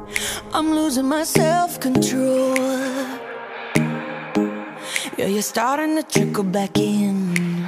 I'm losing my self-control. Yeah, you're starting to trickle back in,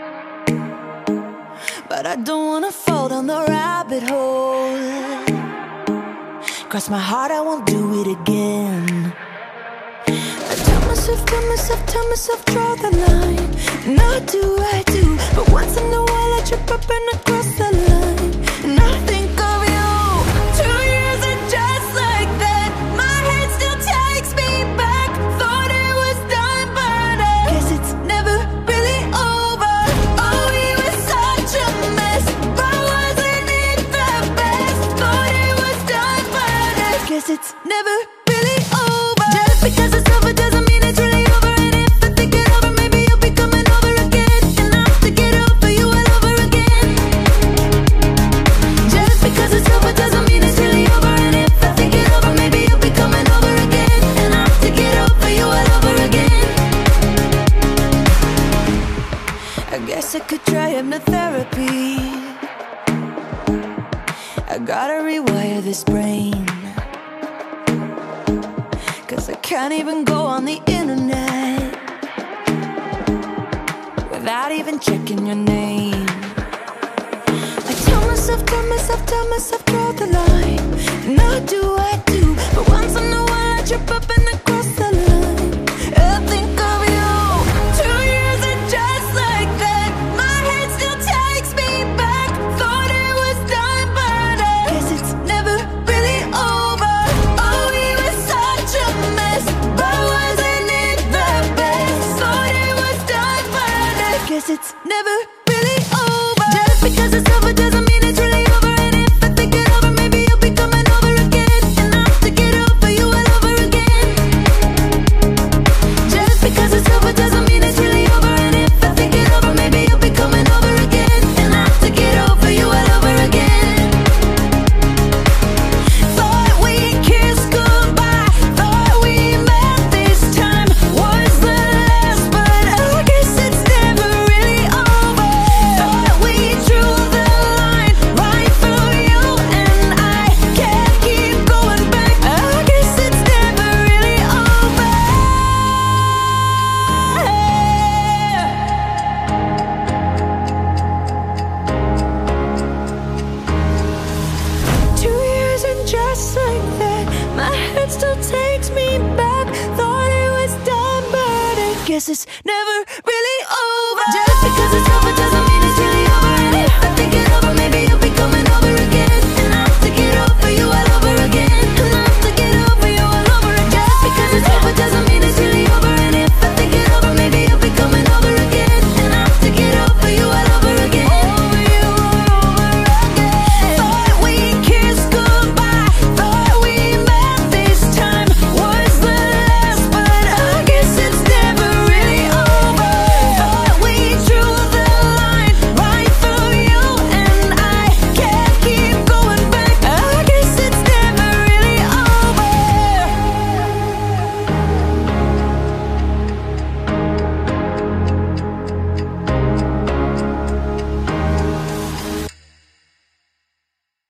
but I don't wanna fall down the rabbit hole. Cross my heart, I won't do it again. I tell myself, draw the line. And I do, but once in a while I trip up and I cross the line. And I think of you. 2 years and just like that, my head still takes me back. Thought it was done, but I guess it's never really over. Oh, we were such a mess, but wasn't it the best? Thought it was done, but I guess it's never really over. Just because it's over doesn't mean it's really over. And if I think it over, maybe you'll be coming over again. And I'll have to get over you all over again. Just because it's over doesn't mean it's really over. And if I think it over, maybe you'll be coming over again. And I'll have to get over you all over again. I guess I could try hypnotherapy. I gotta rewire this brain, 'cause I can't even go on the internet without even checking your name. I tell myself, draw the line. And I do, but once in a while I trip up and I cross the line. I think of you. 2 years and just like that, my head still takes me back. Thought it was done, but I guess it's never really over. Oh, we were such a mess, but wasn't it the best? Thought it was done, but I guess it's never really over. Just because it's over doesn't mean it's really over. And if I think it over, maybe you'll be coming over again. And I'll have to get over you all over again. Just because it's over doesn't mean it's really over. And if I think it over, maybe you'll be coming over again. And I'll have to get over you all over again. Thought we kissed goodbye, thought we met this time was the last, but I guess it's never really over. Thought we drew the line right through you, and I can't keep going back. I guess it's never really over. 2 years and just like that, my head still takes me back. Thought it was done, but I guess it's never really over. Just because it's over